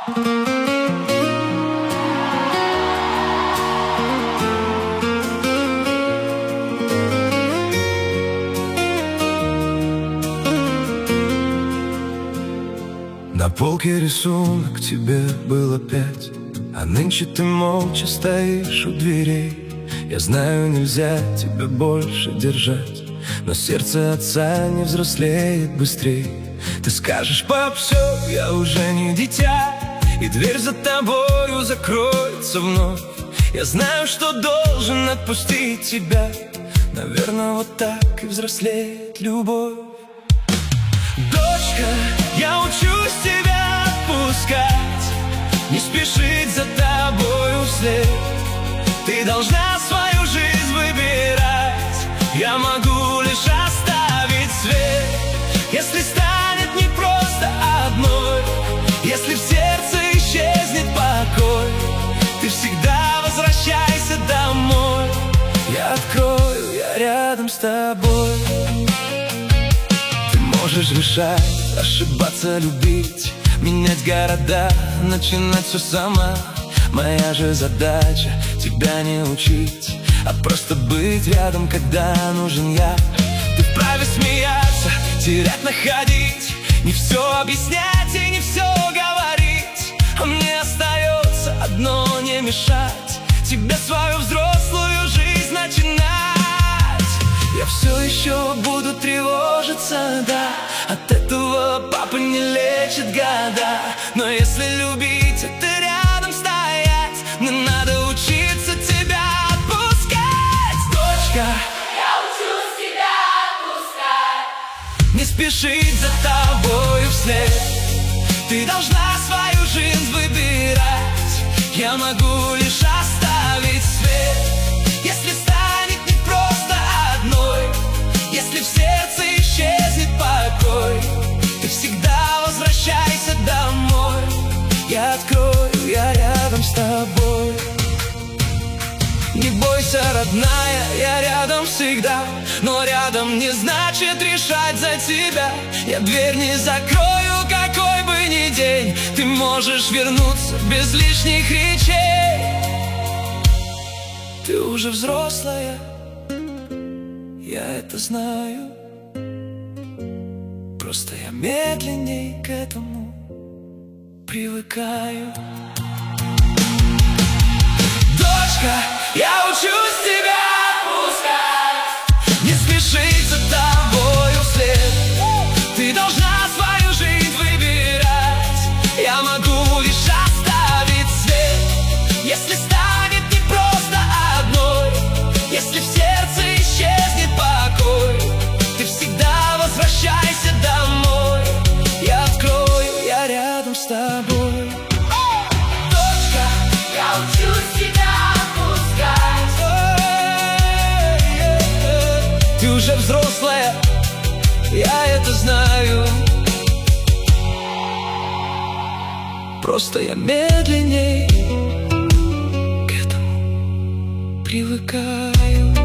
На полке рисунок, тебе было 5, а нынче ты молча стоишь у дверей. Я знаю, нельзя тебя больше держать, но сердце отца не взрослеет быстрей. Ты скажешь: пап, все, я уже не дитя, и дверь за тобою закроется вновь. Я знаю, что должен отпустить тебя, наверное, вот так и взрослеет любовь. Дочка, я учусь тебя отпускать, не спешить за тобою вслед. Ты должна свою жизнь выбирать, я могу лишь оставить свет. Если станет не просто одной, если в сердце исчезнет покой, ты всегда возвращайся домой. Я открою, я рядом с тобой. Ты можешь решать, ошибаться, любить, менять города, начинать все сама. Моя же задача тебя не учить, а просто быть рядом, когда нужен я. Ты вправе смеяться, терять, находить, не все объяснять и не все говорить. А мне остается одно: не мешать тебе свою взрослую жизнь начинать. Я все еще буду тревожиться, да, от этого папа не лечит года. Но если любить, это рядом стоять, мне надо учиться тебя отпускать. Дочка, я учусь тебя отпускать, не спешить за тобою вслед. Ты должна свою жизнь выбирать, я могу лишь оставить свет. Если станет не просто одной, если в сердце исчезнет покой, ты всегда возвращайся домой. Я открою, я рядом с тобой. Не бойся, родная, я рядом всегда, но рядом не значит решать за тебя. Я дверь не закрою, какой бы ни день. Ты можешь вернуться без лишних речей. Ты уже взрослая, я это знаю, просто я медленней к этому привыкаю. Дочка, я учусь тебя отпускать, не спешить за тобою вслед. Ты должна свою жизнь выбирать, я могу лишь оставить свет. Если станет не просто одной, если в сердце исчезнет покой, ты всегда возвращайся домой. Я открою, я рядом с тобой. Дочка, я учусь тебя отпускать. Ты уже взрослая, я это знаю, просто я медленней к этому привыкаю.